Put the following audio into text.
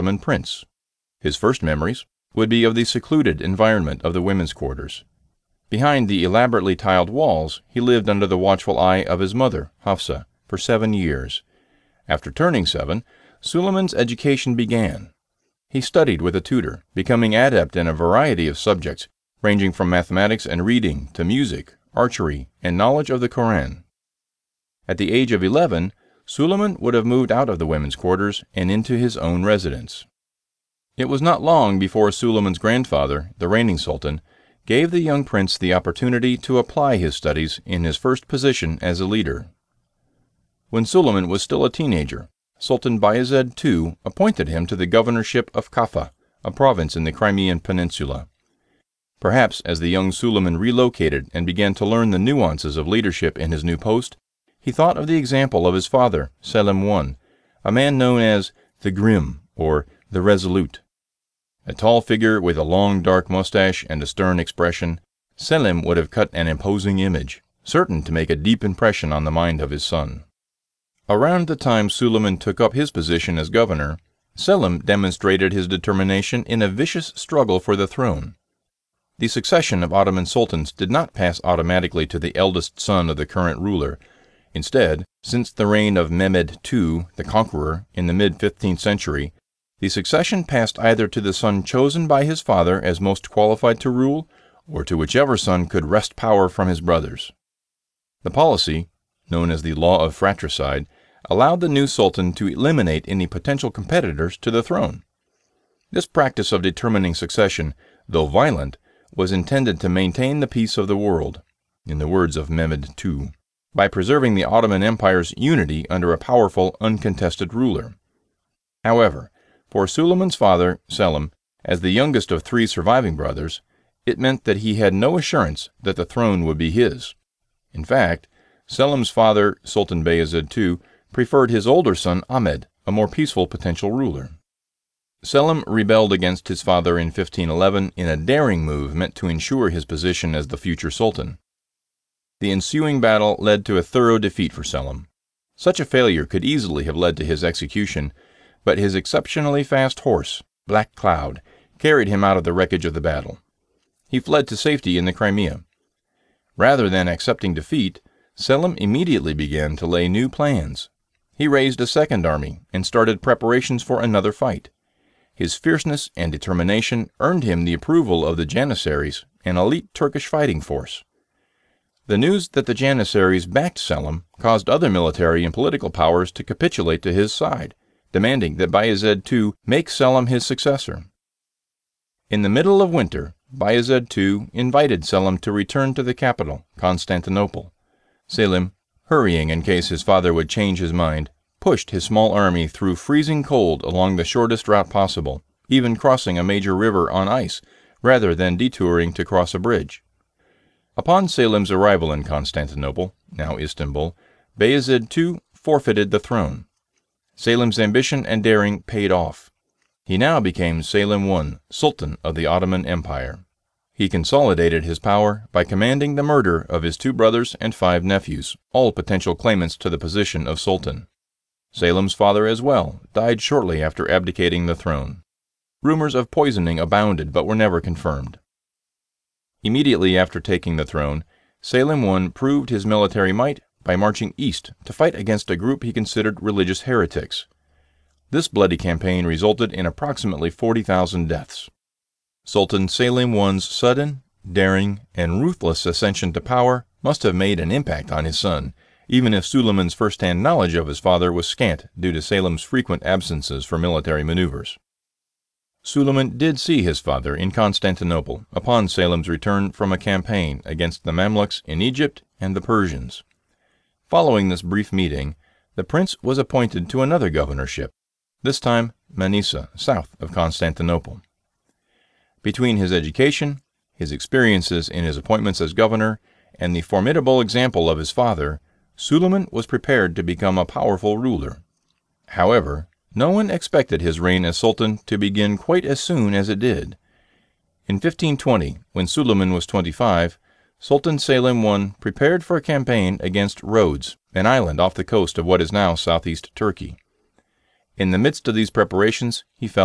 Ottoman prince. His first memories would be of the secluded environment of the women's quarters. Behind the elaborately tiled walls, he lived under the watchful eye of his mother, Hafsa, for 7 years. After turning 7, Suleiman's education began. He studied with a tutor, becoming adept in a variety of subjects, ranging from mathematics and reading to music, archery, and knowledge of the Koran. At the age of 11, Suleiman would have moved out of the women's quarters and into his own residence. It was not long before Suleiman's grandfather, the reigning sultan, gave the young prince the opportunity to apply his studies in his first position as a leader. When Suleiman was still a teenager, Sultan Bayezid II appointed him to the governorship of Kaffa, a province in the Crimean Peninsula. Perhaps as the young Suleiman relocated and began to learn the nuances of leadership in his new post, he thought of the example of his father, Selim I, a man known as the Grim, or the Resolute. A tall figure with a long dark mustache and a stern expression, Selim would have cut an imposing image, certain to make a deep impression on the mind of his son. Around the time Suleiman took up his position as governor, Selim demonstrated his determination in a vicious struggle for the throne. The succession of Ottoman sultans did not pass automatically to the eldest son of the current ruler. Instead, since the reign of Mehmed II, the Conqueror, in the mid-15th century, the succession passed either to the son chosen by his father as most qualified to rule, or to whichever son could wrest power from his brothers. The policy, known as the Law of Fratricide, allowed the new sultan to eliminate any potential competitors to the throne. This practice of determining succession, though violent, was intended to maintain the peace of the world, in the words of Mehmed II, by preserving the Ottoman Empire's unity under a powerful, uncontested ruler. However, for Suleiman's father, Selim, as the youngest of 3 surviving brothers, it meant that he had no assurance that the throne would be his. In fact, Selim's father, Sultan Bayezid II, preferred his older son Ahmed, a more peaceful potential ruler. Selim rebelled against his father in 1511 in a daring move meant to ensure his position as the future sultan. The ensuing battle led to a thorough defeat for Selim. Such a failure could easily have led to his execution, but his exceptionally fast horse, Black Cloud, carried him out of the wreckage of the battle. He fled to safety in the Crimea. Rather than accepting defeat, Selim immediately began to lay new plans. He raised a second army and started preparations for another fight. His fierceness and determination earned him the approval of the Janissaries, an elite Turkish fighting force. The news that the Janissaries backed Selim caused other military and political powers to capitulate to his side, demanding that Bayezid II make Selim his successor. In the middle of winter, Bayezid II invited Selim to return to the capital, Constantinople. Selim, hurrying in case his father would change his mind, pushed his small army through freezing cold along the shortest route possible, even crossing a major river on ice, rather than detouring to cross a bridge. Upon Selim's arrival in Constantinople, now Istanbul, Bayezid II forfeited the throne. Selim's ambition and daring paid off. He now became Selim I, Sultan of the Ottoman Empire. He consolidated his power by commanding the murder of his 2 brothers and 5 nephews, all potential claimants to the position of Sultan. Selim's father as well died shortly after abdicating the throne. Rumors of poisoning abounded but were never confirmed. Immediately after taking the throne, Selim I proved his military might by marching east to fight against a group he considered religious heretics. This bloody campaign resulted in approximately 40,000 deaths. Sultan Selim I's sudden, daring, and ruthless ascension to power must have made an impact on his son, even if Suleiman's first-hand knowledge of his father was scant due to Selim's frequent absences for military maneuvers. Suleiman did see his father in Constantinople upon Selim's return from a campaign against the Mamluks in Egypt and the Persians. Following this brief meeting, the prince was appointed to another governorship, this time Manisa, south of Constantinople. Between his education, his experiences in his appointments as governor, and the formidable example of his father, Suleiman was prepared to become a powerful ruler. However, no one expected his reign as sultan to begin quite as soon as it did. In 1520, when Suleiman was 25, Sultan Selim I prepared for a campaign against Rhodes, an island off the coast of what is now southeast Turkey. In the midst of these preparations, he fell